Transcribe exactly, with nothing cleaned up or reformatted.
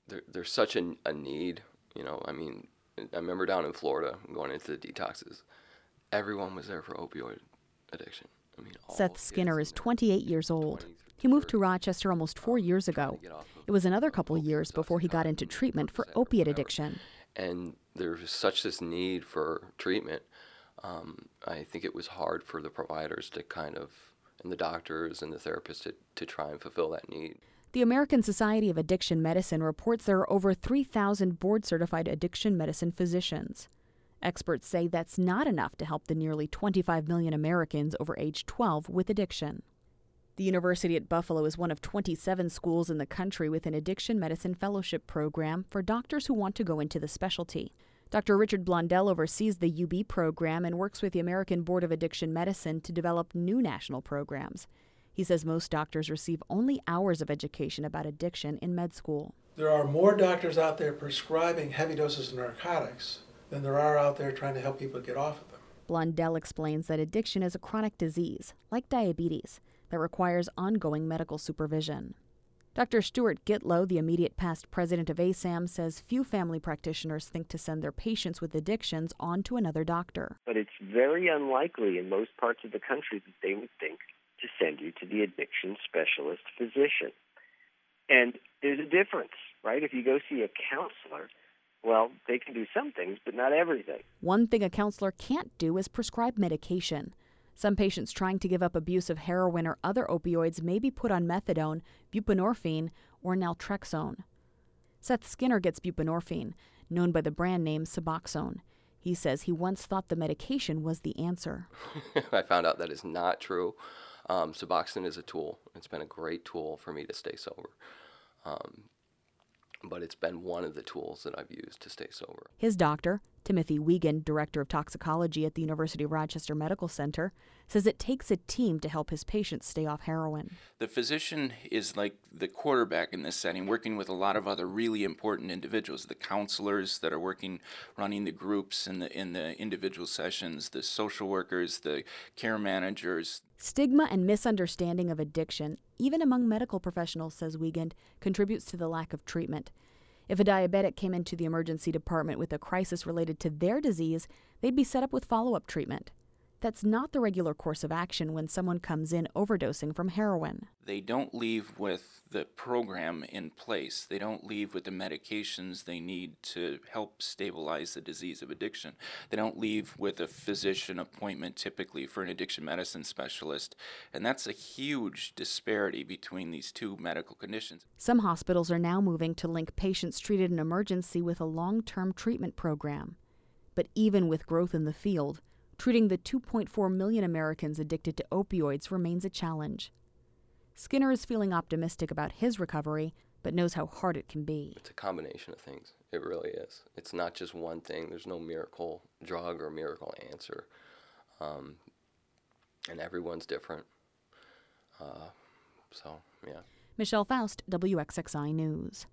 there, there's such a, a need, you know. I mean, I remember down in Florida going into the detoxes, everyone was there for opioid addiction. I mean, all Seth kids Skinner in is their twenty-eight years old. twenties, He moved to thirties, Rochester almost four um, years trying ago. to get off of, It was another of couple of years opioids, before he got into Oxycontin, treatment for Percocet, or opiate whatever. addiction. And there's such this need for treatment. Um, I think it was hard for the providers to kind of, and the doctors and the therapists to, to try and fulfill that need. The American Society of Addiction Medicine reports there are over three thousand board-certified addiction medicine physicians. Experts say that's not enough to help the nearly twenty-five million Americans over age twelve with addiction. The University at Buffalo is one of twenty-seven schools in the country with an addiction medicine fellowship program for doctors who want to go into the specialty. Doctor Richard Blondell oversees the U B program and works with the American Board of Addiction Medicine to develop new national programs. He says most doctors receive only hours of education about addiction in med school. There are more doctors out there prescribing heavy doses of narcotics than there are out there trying to help people get off of them. Blondell explains that addiction is a chronic disease, like diabetes, that requires ongoing medical supervision. Doctor Stuart Gitlow, the immediate past president of A S A M, says few family practitioners think to send their patients with addictions on to another doctor. But it's very unlikely in most parts of the country that they would think to send you to the addiction specialist physician. And there's a difference, right? If you go see a counselor, well, they can do some things, but not everything. One thing a counselor can't do is prescribe medication. Some patients trying to give up abuse of heroin or other opioids may be put on methadone, buprenorphine, or naltrexone. Seth Skinner gets buprenorphine, known by the brand name Suboxone. He says he once thought the medication was the answer. I found out that is not true. Um, Suboxone is a tool. It's been a great tool for me to stay sober. Um, but it's been one of the tools that I've used to stay sober. His doctor, Timothy Wiegand, director of toxicology at the University of Rochester Medical Center, says it takes a team to help his patients stay off heroin. The physician is like the quarterback in this setting, working with a lot of other really important individuals, the counselors that are working, running the groups in the, in the individual sessions, the social workers, the care managers. Stigma and misunderstanding of addiction, even among medical professionals, says Wiegand, contributes to the lack of treatment. If a diabetic came into the emergency department with a crisis related to their disease, they'd be set up with follow-up treatment. That's not the regular course of action when someone comes in overdosing from heroin. They don't leave with the program in place. They don't leave with the medications they need to help stabilize the disease of addiction. They don't leave with a physician appointment typically for an addiction medicine specialist. And that's a huge disparity between these two medical conditions. Some hospitals are now moving to link patients treated in emergency with a long-term treatment program. But even with growth in the field, treating the two point four million Americans addicted to opioids remains a challenge. Skinner is feeling optimistic about his recovery, but knows how hard it can be. It's a combination of things. It really is. It's not just one thing. There's no miracle drug or miracle answer. Um, and everyone's different. Uh, so, yeah. Michelle Faust, W X X I News.